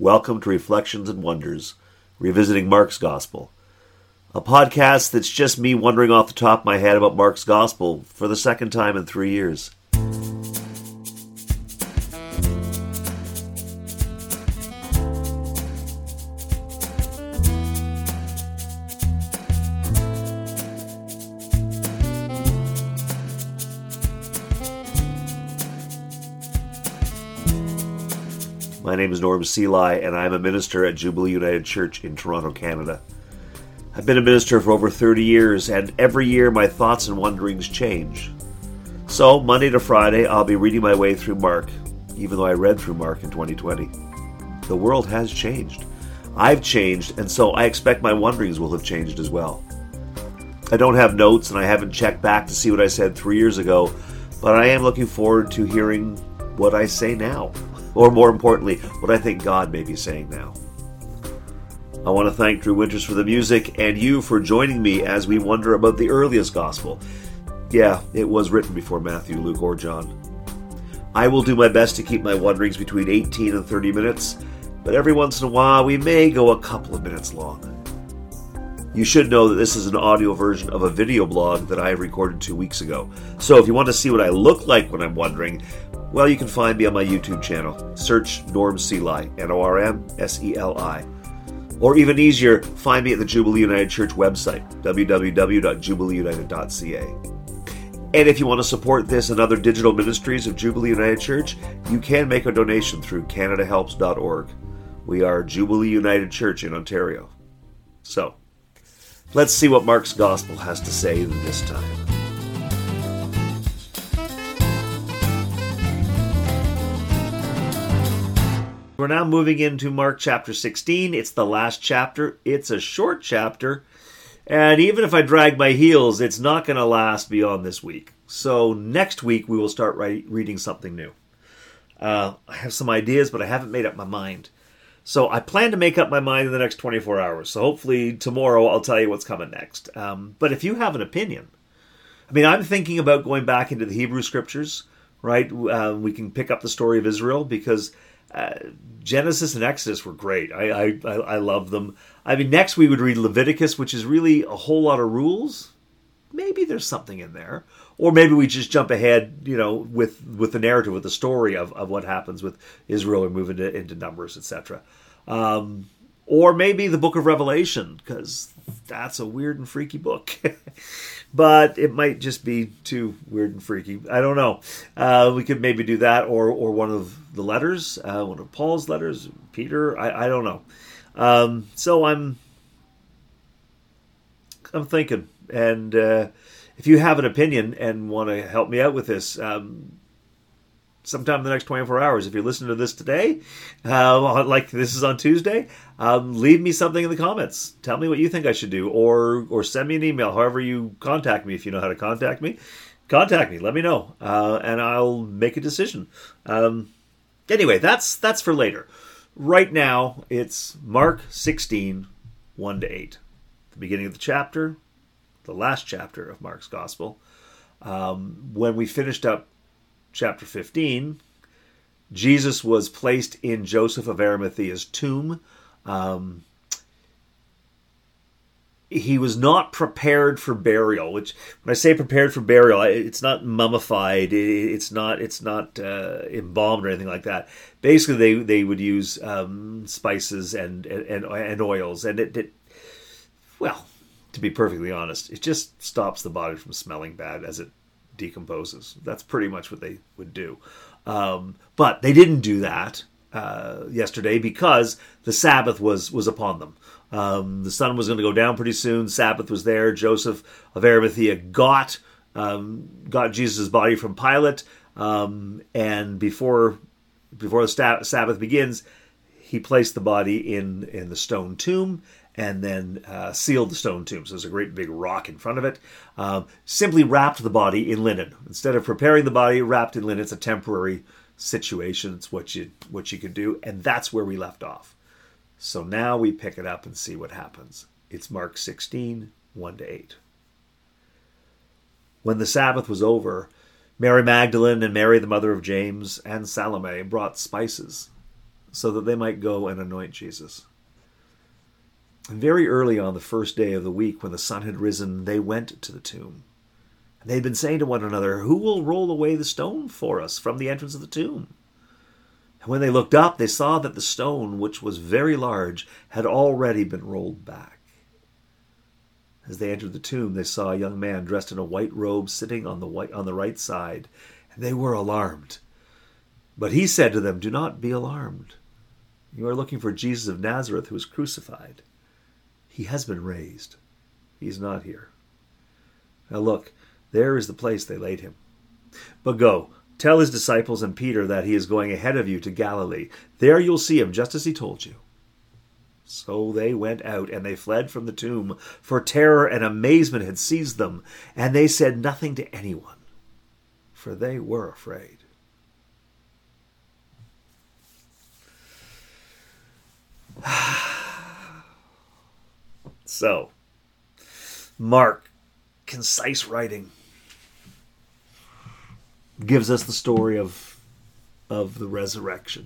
Welcome to Reflections and Wonders, revisiting Mark's Gospel. A podcast that's just me wondering off the top of my head about Mark's Gospel for the second time in 3 years. My name is Norm Seelye, and I'm a minister at Jubilee United Church in Toronto, Canada. I've been a minister for over 30 years, and every year my thoughts and wonderings change. So, Monday to Friday, I'll be reading my way through Mark, even though I read through Mark in 2020. The world has changed. I've changed, and so I expect my wonderings will have changed as well. I don't have notes, and I haven't checked back to see what I said 3 years ago, but I am looking forward to hearing what I say now. Or more importantly, what I think God may be saying now. I want to thank Drew Winters for the music and you for joining me as we wonder about the earliest gospel. Yeah, it was written before Matthew, Luke, or John. I will do my best to keep my wonderings between 18 and 30 minutes, but every once in a while we may go a couple of minutes long. You should know that this is an audio version of a video blog that I recorded 2 weeks ago. So if you want to see what I look like when I'm wondering, well, you can find me on my YouTube channel. Search Norm Seelye, N-O-R-M-S-E-L-I. Or even easier, find me at the Jubilee United Church website, www.jubileeunited.ca. And if you want to support this and other digital ministries of Jubilee United Church, you can make a donation through canadahelps.org. We are Jubilee United Church in Ontario. So, let's see what Mark's Gospel has to say this time. We're now moving into Mark chapter 16. It's the last chapter. It's a short chapter. And even if I drag my heels, it's not going to last beyond this week. So next week we will start reading something new. I have some ideas, but I haven't made up my mind. So I plan to make up my mind in the next 24 hours. So hopefully tomorrow I'll tell you what's coming next. But if you have an opinion, I'm thinking about going back into the Hebrew scriptures, right? We can pick up the story of Israel because Genesis and Exodus were great. I love them. Next we would read Leviticus, which is really a whole lot of rules. Maybe there's something in there. Or maybe we just jump ahead, with the narrative, with the story of what happens with Israel or move into Numbers, etc. Or maybe the book of Revelation, because that's a weird and freaky book. But it might just be too weird and freaky. I don't know. We could maybe do that, or one of the letters, one of Paul's letters, Peter. I don't know. So I'm thinking, and if you have an opinion and want to help me out with this, sometime in the next 24 hours, if you're listening to this today, like this is on Tuesday, leave me something in the comments. Tell me what you think I should do, or send me an email. However you contact me, if you know how to contact me, let me know, and I'll make a decision. Anyway, that's for later. Right now, it's Mark 16, 1-8. The beginning of the chapter, the last chapter of Mark's Gospel. When we finished up chapter 15, Jesus was placed in Joseph of Arimathea's tomb. He was not prepared for burial, which, when I say prepared for burial, it's not mummified, it's not embalmed or anything like that. Basically, they would use spices and oils, and it to be perfectly honest, it just stops the body from smelling bad as it decomposes. That's pretty much what they would do. But they didn't do that yesterday because the Sabbath was upon them. The sun was going to go down pretty soon. Sabbath was there. Joseph of Arimathea got Jesus' body from Pilate, and before the Sabbath begins, he placed the body in the stone tomb, and then sealed the stone tomb. So there's a great big rock in front of it. Simply wrapped the body in linen. Instead of preparing the body, wrapped in linen. It's a temporary situation. It's what you could do. And that's where we left off. So now we pick it up and see what happens. It's Mark 16, 1-8. When the Sabbath was over, Mary Magdalene and Mary, the mother of James, and Salome brought spices. so that they might go and anoint Jesus. And very early on the first day of the week, when the sun had risen, they went to the tomb. And they had been saying to one another, "Who will roll away the stone for us from the entrance of the tomb?" And when they looked up, they saw that the stone, which was very large, had already been rolled back. As they entered the tomb, they saw a young man dressed in a white robe sitting on the right side, and they were alarmed. But he said to them, "Do not be alarmed. You are looking for Jesus of Nazareth, who was crucified. He has been raised. He is not here. Now look, there is the place they laid him. But go, tell his disciples and Peter that he is going ahead of you to Galilee. There you'll see him, just as he told you." So they went out, and they fled from the tomb, for terror and amazement had seized them, and they said nothing to anyone, for they were afraid. So, Mark, concise writing, gives us the story of the resurrection.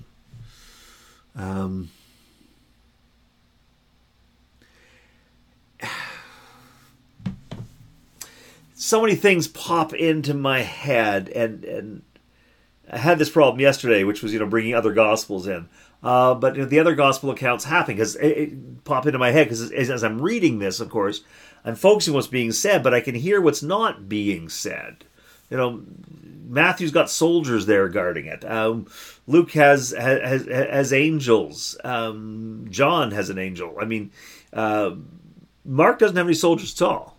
So many things pop into my head, and I had this problem yesterday, which was bringing other gospels in. But the other gospel accounts happen because it pop into my head because as I'm reading this, of course, I'm focusing on what's being said, but I can hear what's not being said. Matthew's got soldiers there guarding it. Luke has angels. John has an angel. I mean, Mark doesn't have any soldiers at all.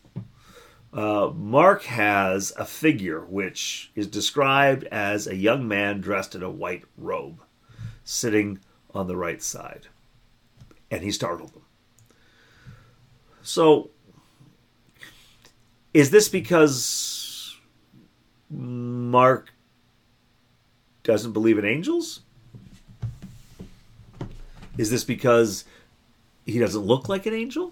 Mark has a figure which is described as a young man dressed in a white robe, sitting on the right side. And he startled them. So, is this because Mark doesn't believe in angels? Is this because he doesn't look like an angel?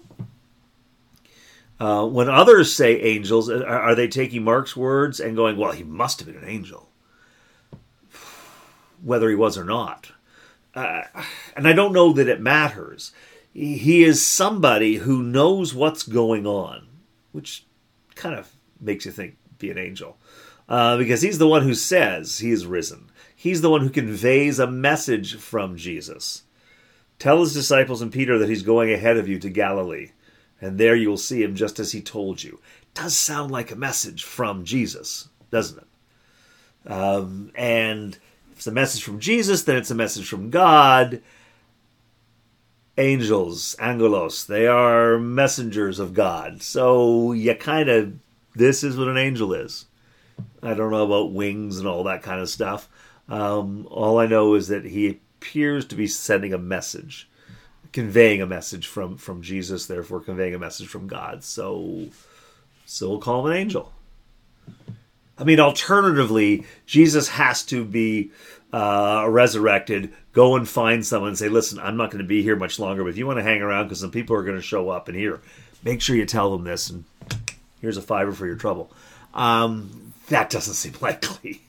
When others say angels, are they taking Mark's words and going, well, he must have been an angel, whether he was or not? And I don't know that it matters. He is somebody who knows what's going on, which kind of makes you think, be an angel. Because he's the one who says he is risen. He's the one who conveys a message from Jesus. Tell his disciples and Peter that he's going ahead of you to Galilee, and there you will see him just as he told you. Does sound like a message from Jesus, doesn't it? And if it's a message from Jesus, then it's a message from God. Angels, angelos, they are messengers of God. So this is what an angel is. I don't know about wings and all that kind of stuff. All I know is that he appears to be sending a message, conveying a message from Jesus, therefore conveying a message from God. So we'll call him an angel. I mean, alternatively, Jesus has to be resurrected, go and find someone and say, listen, I'm not going to be here much longer, but if you want to hang around because some people are going to show up, and here, make sure you tell them this, and here's a $5 for your trouble. That doesn't seem likely.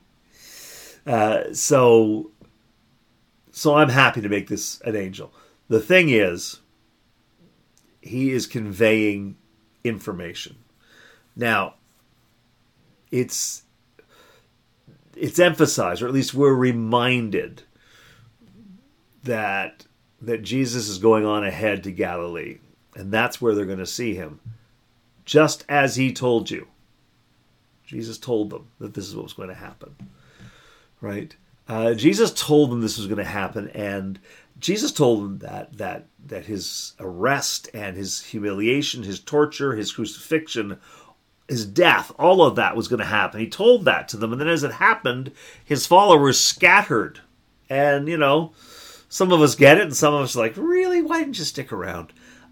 So I'm happy to make this an angel. The thing is, he is conveying information. Now, it's emphasized, or at least we're reminded, that Jesus is going on ahead to Galilee, and that's where they're going to see him, just as he told you. Jesus told them that this is what was going to happen, right? Jesus told them this was going to happen, and Jesus told them that his arrest and his humiliation, his torture, his crucifixion, his death, all of that was going to happen. He told that to them, and then as it happened, his followers scattered. And, some of us get it, and some of us are like, really? Why didn't you stick around?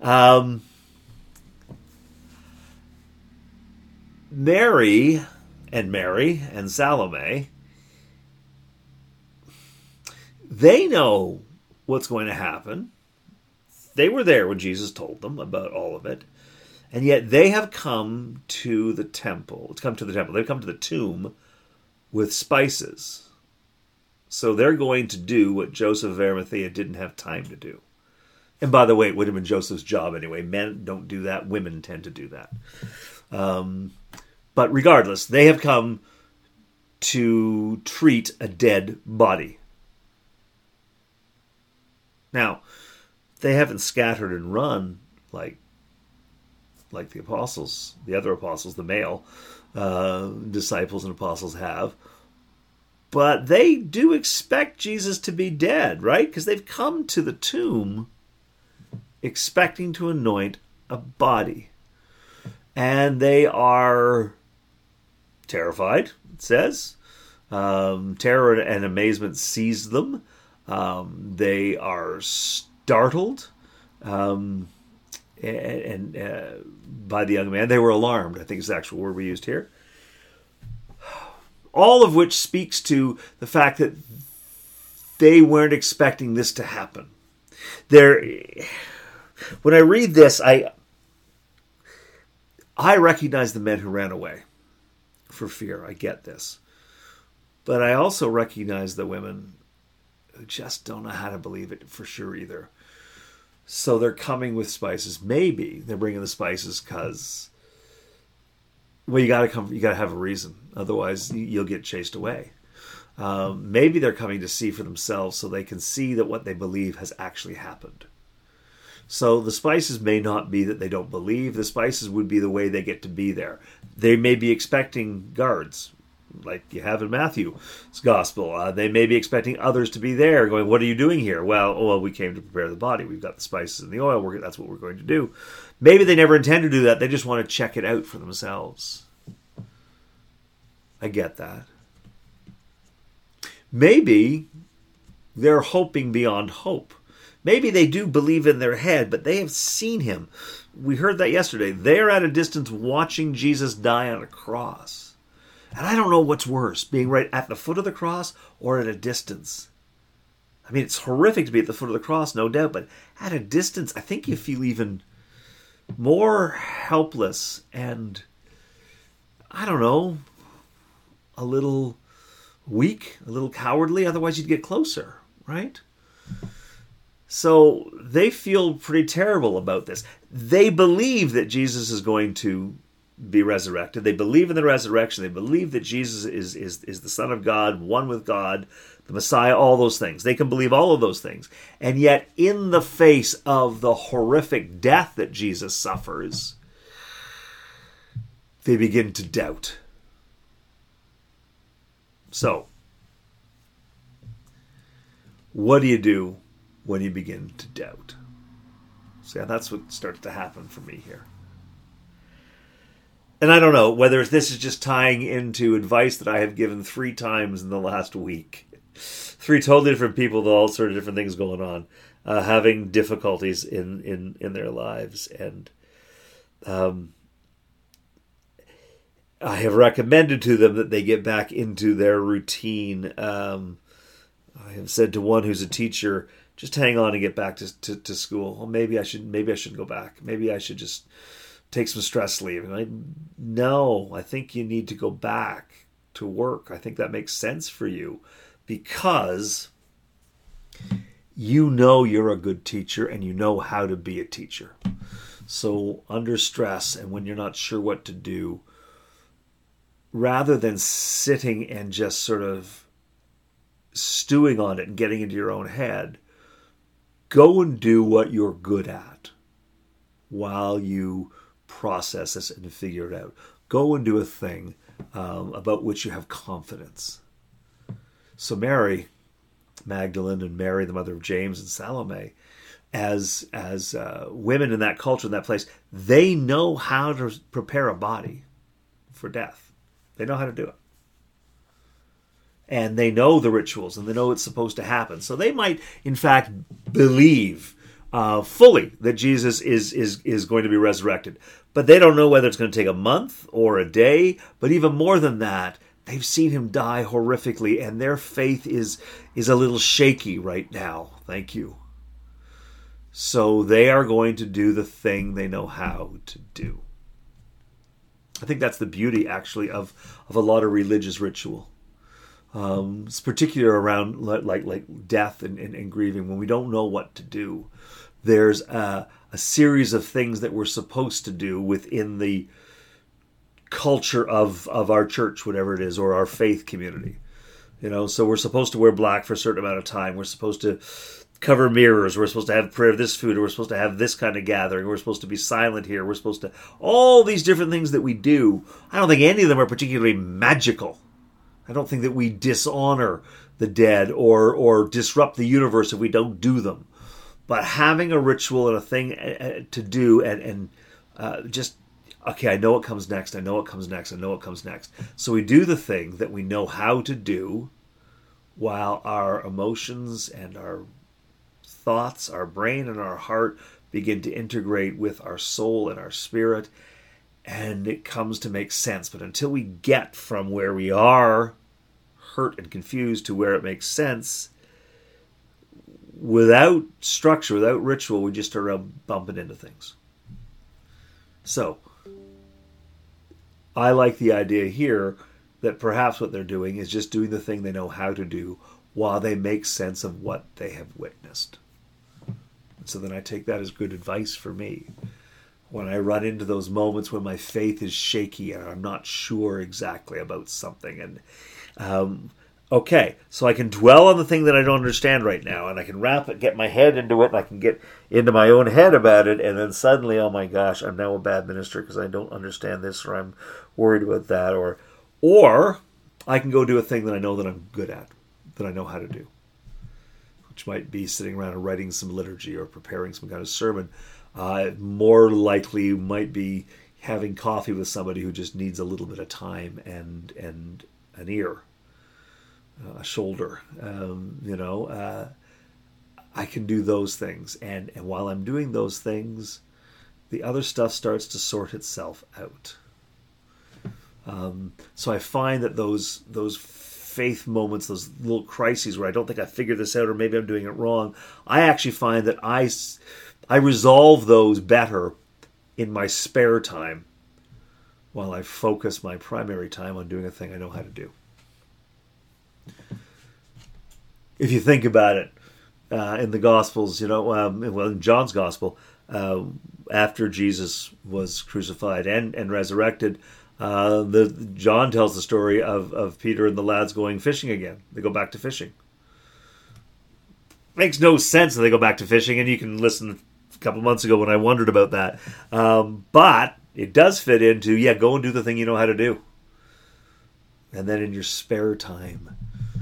Mary and Salome, they know what's going to happen. They were there when Jesus told them about all of it. And yet they have come to the temple. They've come to the tomb with spices So they're going to do what Joseph of Arimathea didn't have time to do. And by the way, it would have been Joseph's job anyway. Men don't do that. Women tend to do that. But regardless, they have come to treat a dead body. Now, they haven't scattered and run like the apostles, the other apostles, the male disciples and apostles have. But they do expect Jesus to be dead, right? Because they've come to the tomb expecting to anoint a body. And they are terrified, it says. Terror and amazement seized them. They are startled and by the young man. They were alarmed, I think is the actual word we used here. All of which speaks to the fact that they weren't expecting this to happen. When I read this, I recognize the men who ran away for fear. I get this. But I also recognize the women who just don't know how to believe it for sure either. So they're coming with spices. Maybe they're bringing the spices because, well, you got to have a reason. Otherwise, you'll get chased away. Maybe they're coming to see for themselves so they can see that what they believe has actually happened. So the spices may not be that they don't believe. The spices would be the way they get to be there. They may be expecting guards, like you have in Matthew's gospel. They may be expecting others to be there going, what are you doing here? Well, we came to prepare the body. We've got the spices and the oil. That's what we're going to do. Maybe they never intend to do that. They just want to check it out for themselves. I get that. Maybe they're hoping beyond hope. Maybe they do believe in their head, but they have seen him. We heard that yesterday. They're at a distance watching Jesus die on a cross. And I don't know what's worse, being right at the foot of the cross or at a distance. I mean, it's horrific to be at the foot of the cross, no doubt, but at a distance, I think you feel even more helpless and, I don't know, a little weak, a little cowardly. Otherwise, you'd get closer, right? So they feel pretty terrible about this. They believe that Jesus is going to be resurrected. They believe in the resurrection. They believe that Jesus is the Son of God, one with God, the Messiah, all those things. They can believe all of those things. And yet, in the face of the horrific death that Jesus suffers, they begin to doubt. So, what do you do when you begin to doubt? So that's what starts to happen for me here. And I don't know whether this is just tying into advice that I have given 3 times in the last week. 3 totally different people with all sorts of different things going on, having difficulties in their lives. And I have recommended to them that they get back into their routine. I have said to one who's a teacher, just hang on and get back to school. Well, maybe I shouldn't go back. Maybe I should just take some stress leave. No, I think you need to go back to work. I think that makes sense for you because you know you're a good teacher and you know how to be a teacher. So under stress and when you're not sure what to do, rather than sitting and just sort of stewing on it and getting into your own head, go and do what you're good at while you process this and figure it out. Go and do a thing about which you have confidence. So Mary Magdalene and Mary, the mother of James and Salome, as women in that culture, in that place, they know how to prepare a body for death. They know how to do it. And they know the rituals, and they know it's supposed to happen. So they might, in fact, believe fully that Jesus is going to be resurrected. But they don't know whether it's going to take a month or a day. But even more than that, they've seen him die horrifically, and their faith is a little shaky right now. Thank you. So they are going to do the thing they know how to do. I think that's the beauty, actually, of a lot of religious ritual. It's particular around like death and grieving, when we don't know what to do. There's a series of things that we're supposed to do within the culture of our church, whatever it is, or our faith community. So we're supposed to wear black for a certain amount of time. We're supposed to cover mirrors. We're supposed to have prayer of this food. Or we're supposed to have this kind of gathering. We're supposed to be silent here. We're supposed to... all these different things that we do, I don't think any of them are particularly magical. I don't think that we dishonor the dead or disrupt the universe if we don't do them. But having a ritual and a thing to do and just, okay, I know what comes next, I know what comes next, I know what comes next. So we do the thing that we know how to do while our emotions and our thoughts, our brain and our heart begin to integrate with our soul and our spirit, and it comes to make sense. But until we get from where we are hurt and confused to where it makes sense, without structure, without ritual, we just are bumping into things. So I like the idea here that perhaps what they're doing is just doing the thing they know how to do while they make sense of what they have witnessed. So then I take that as good advice for me. When I run into those moments when my faith is shaky and I'm not sure exactly about something, and okay, so I can dwell on the thing that I don't understand right now, and I can wrap it, get my head into it, and I can get into my own head about it, and then suddenly, oh my gosh, I'm now a bad minister because I don't understand this, or I'm worried about that, or I can go do a thing that I know that I'm good at, that I know how to do, which might be sitting around and writing some liturgy or preparing some kind of sermon. More likely might be having coffee with somebody who just needs a little bit of time and an ear, a shoulder. I can do those things, and while I'm doing those things, the other stuff starts to sort itself out. So I find that those faith moments, those little crises where I don't think I figured this out, or maybe I'm doing it wrong, I actually find that I resolve those better in my spare time while I focus my primary time on doing a thing I know how to do. If you think about it, in the Gospels, in John's Gospel, after Jesus was crucified and resurrected, John tells the story of Peter and the lads going fishing again. They go back to fishing. Makes no sense that they go back to fishing, and you can listen a couple months ago when I wondered about that. But it does fit into, go and do the thing you know how to do. And then in your spare time,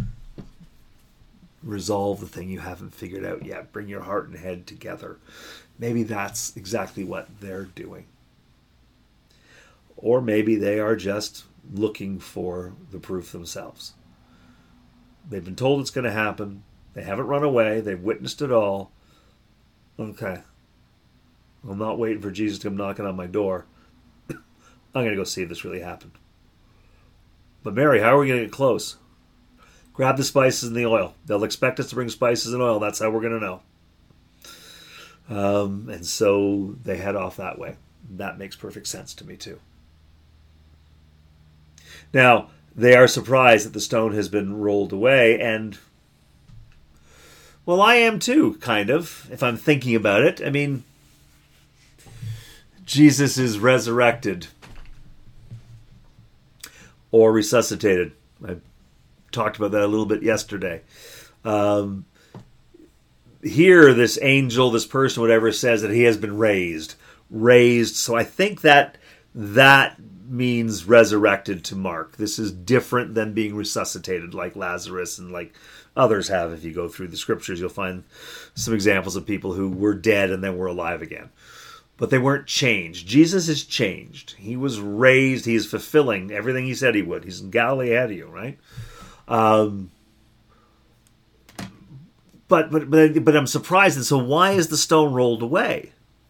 resolve the thing you haven't figured out yet. Bring your heart and head together. Maybe that's exactly what they're doing. Or maybe they are just looking for the proof themselves. They've been told it's going to happen. They haven't run away. They've witnessed it all. Okay. I'm not waiting for Jesus to come knocking on my door. I'm going to go see if this really happened. But Mary, how are we going to get close? Grab the spices and the oil. They'll expect us to bring spices and oil. That's how we're going to know. And so they head off that way. That makes perfect sense to me too. Now, they are surprised that the stone has been rolled away, and well, I am too, kind of, if I'm thinking about it. I mean, Jesus is resurrected or resuscitated. I talked about that a little bit yesterday. Here, this angel, this person, whatever, says that he has been raised. So I think that means resurrected to Mark. This is different than being resuscitated like Lazarus and like others have. If you go through the scriptures, you'll find some examples of people who were dead and then were alive again. But they weren't changed. Jesus is changed. He was raised. He is fulfilling everything he said he would. He's in Galilee ahead of you, right? But I'm surprised. And so why is the stone rolled away?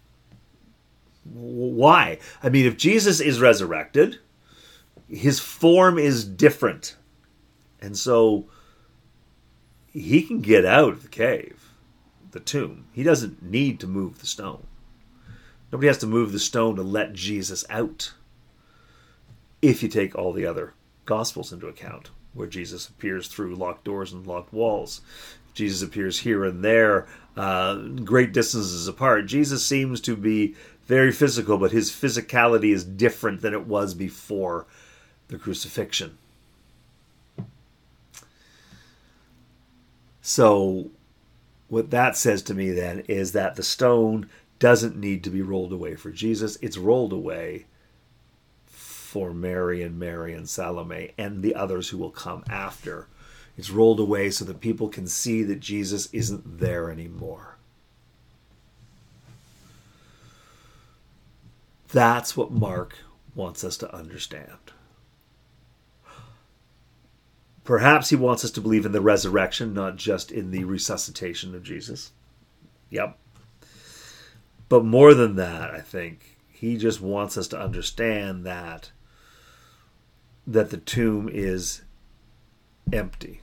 Why? I mean, if Jesus is resurrected, his form is different. And so he can get out of the cave, the tomb. He doesn't need to move the stone. Nobody has to move the stone to let Jesus out, if you take all the other Gospels into account. where Jesus appears through locked doors and locked walls. Jesus appears here and there, great distances apart. Jesus seems to be very physical, but his physicality is different than it was before the crucifixion. So what that says to me then is that the stone doesn't need to be rolled away for Jesus. It's rolled away for Mary and Salome and the others who will come after. It's rolled away so that people can see that Jesus isn't there anymore. That's what Mark wants us to understand. Perhaps he wants us to believe in the resurrection, not just in the resuscitation of Jesus. Yep. But more than that, I think, he just wants us to understand that the tomb is empty.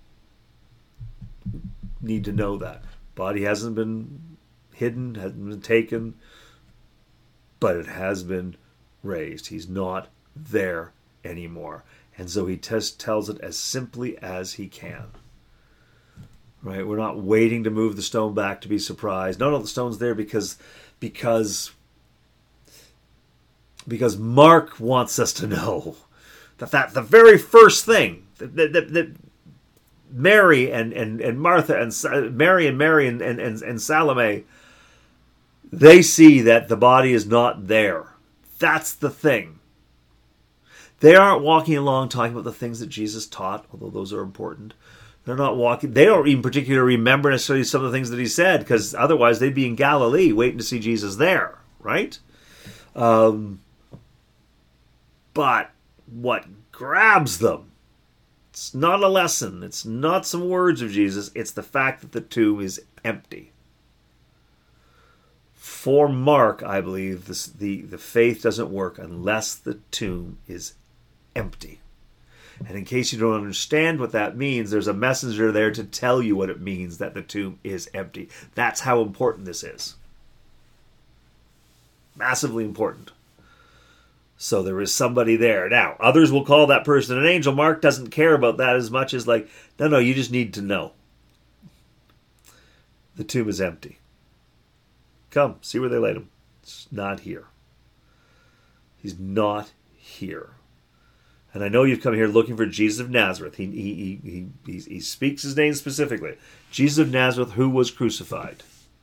Need to know that. Body hasn't been hidden, hasn't been taken, but it has been raised. He's not there anymore. And so he tells it as simply as he can. Right? We're not waiting to move the stone back to be surprised. No, the stone's there because Mark wants us to know that the very first thing that Mary and Martha and Mary and Salome, they see that the body is not there. That's the thing. They aren't walking along talking about the things that Jesus taught, although those are important. They're not walking. They don't even particularly remember necessarily some of the things that he said, because otherwise they'd be in Galilee waiting to see Jesus there, right? But what grabs them, it's not a lesson. It's not some words of Jesus. It's the fact that the tomb is empty. For Mark, I believe the faith doesn't work unless the tomb is empty. And in case you don't understand what that means, there's a messenger there to tell you what it means that the tomb is empty. That's how important this is. Massively important. So there is somebody there. Now, others will call that person an angel. Mark doesn't care about that as much as like, no, you just need to know. The tomb is empty. Come, see where they laid him. It's not here. He's not here. And I know you've come here looking for Jesus of Nazareth. He speaks his name specifically. Jesus of Nazareth, who was crucified.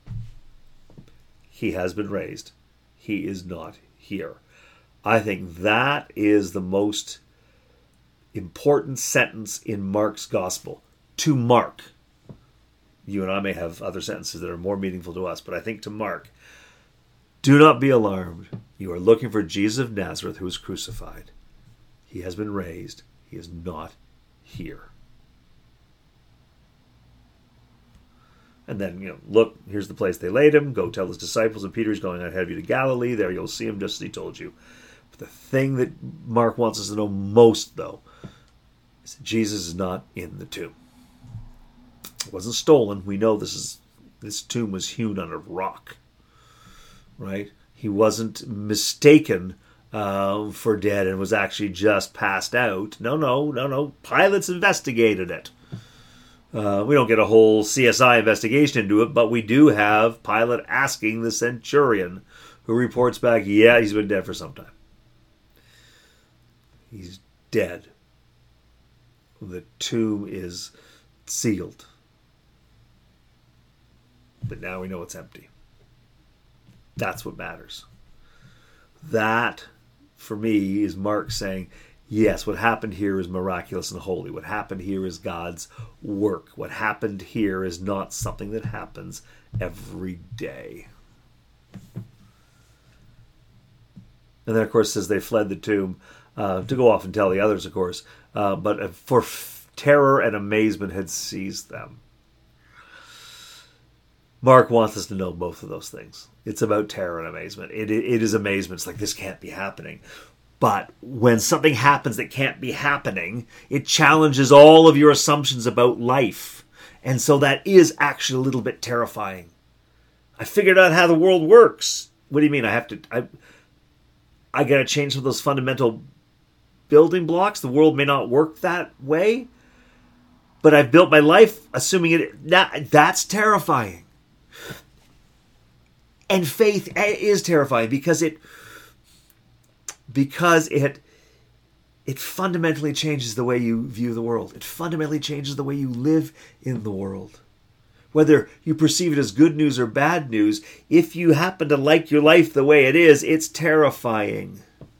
He has been raised. He is not here. I think that is the most important sentence in Mark's gospel. To Mark. You and I may have other sentences that are more meaningful to us, but I think to Mark, do not be alarmed. You are looking for Jesus of Nazareth who was crucified. He has been raised. He is not here. And then, look, here's the place they laid him. Go tell his disciples, and Peter's going ahead of you to Galilee. There you'll see him just as he told you. But the thing that Mark wants us to know most, though, is that Jesus is not in the tomb. It wasn't stolen. We know this tomb was hewn out of rock. Right? He wasn't mistaken for dead and was actually just passed out. No. Pilate's investigated it. We don't get a whole CSI investigation into it, but we do have Pilate asking the centurion, who reports back, yeah, he's been dead for some time. He's dead. The tomb is sealed. But now we know it's empty. That's what matters. That, for me, is Mark saying, yes, what happened here is miraculous and holy. What happened here is God's work. What happened here is not something that happens every day. And then, of course, as they fled the tomb, to go off and tell the others, of course, but for terror and amazement had seized them. Mark wants us to know both of those things. It's about terror and amazement. It is amazement. It's like, this can't be happening. But when something happens that can't be happening, it challenges all of your assumptions about life. And so that is actually a little bit terrifying. I figured out how the world works. What do you mean? I got to change some of those fundamental building blocks. The world may not work that way, but I've built my life assuming it. That's terrifying. And faith is terrifying because it fundamentally changes the way you view the world. It fundamentally changes the way you live in the world. Whether you perceive it as good news or bad news, if you happen to like your life the way it is, it's terrifying.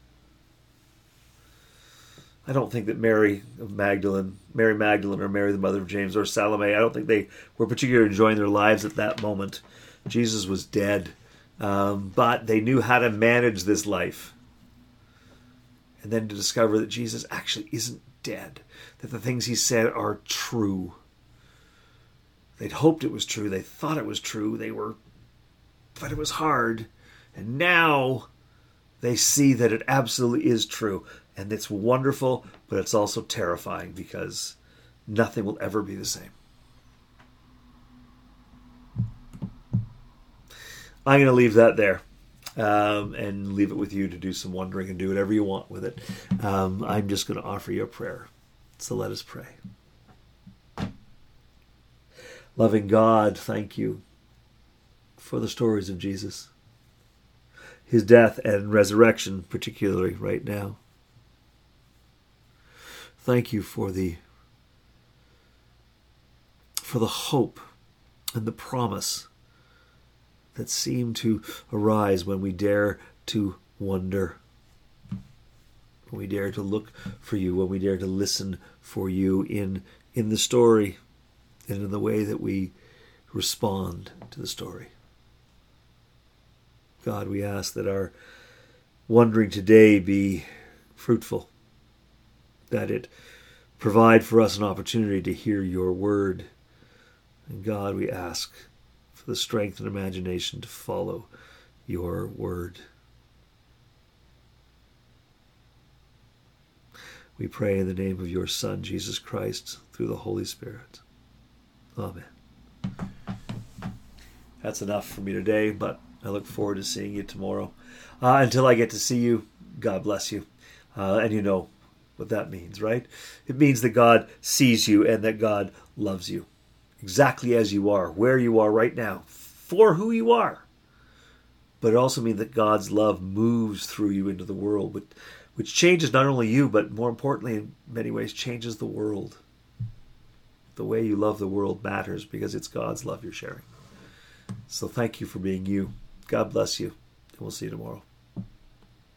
I don't think that Mary Magdalene or Mary the mother of James or Salome, I don't think they were particularly enjoying their lives at that moment. Jesus was dead, but they knew how to manage this life. And then to discover that Jesus actually isn't dead, that the things he said are true. They'd hoped it was true, they thought it was true, but it was hard. And now they see that it absolutely is true. And it's wonderful, but it's also terrifying because nothing will ever be the same. I'm going to leave that there and leave it with you to do some wondering and do whatever you want with it. I'm just going to offer you a prayer. So let us pray. Loving God, thank you for the stories of Jesus, his death and resurrection, particularly right now. Thank you for the hope and the promise that seem to arise when we dare to wonder, when we dare to look for you, when we dare to listen for you in the story and in the way that we respond to the story. God, we ask that our wondering today be fruitful, that it provide for us an opportunity to hear your word. And God, we ask for the strength and imagination to follow your word. We pray in the name of your Son, Jesus Christ, through the Holy Spirit. Amen. That's enough for me today, but I look forward to seeing you tomorrow. Until I get to see you, God bless you. And you know what that means, right? It means that God sees you and that God loves you exactly as you are, where you are right now, for who you are. But it also means that God's love moves through you into the world, which changes not only you, but more importantly, in many ways, changes the world. The way you love the world matters because it's God's love you're sharing. So thank you for being you. God bless you, and we'll see you tomorrow.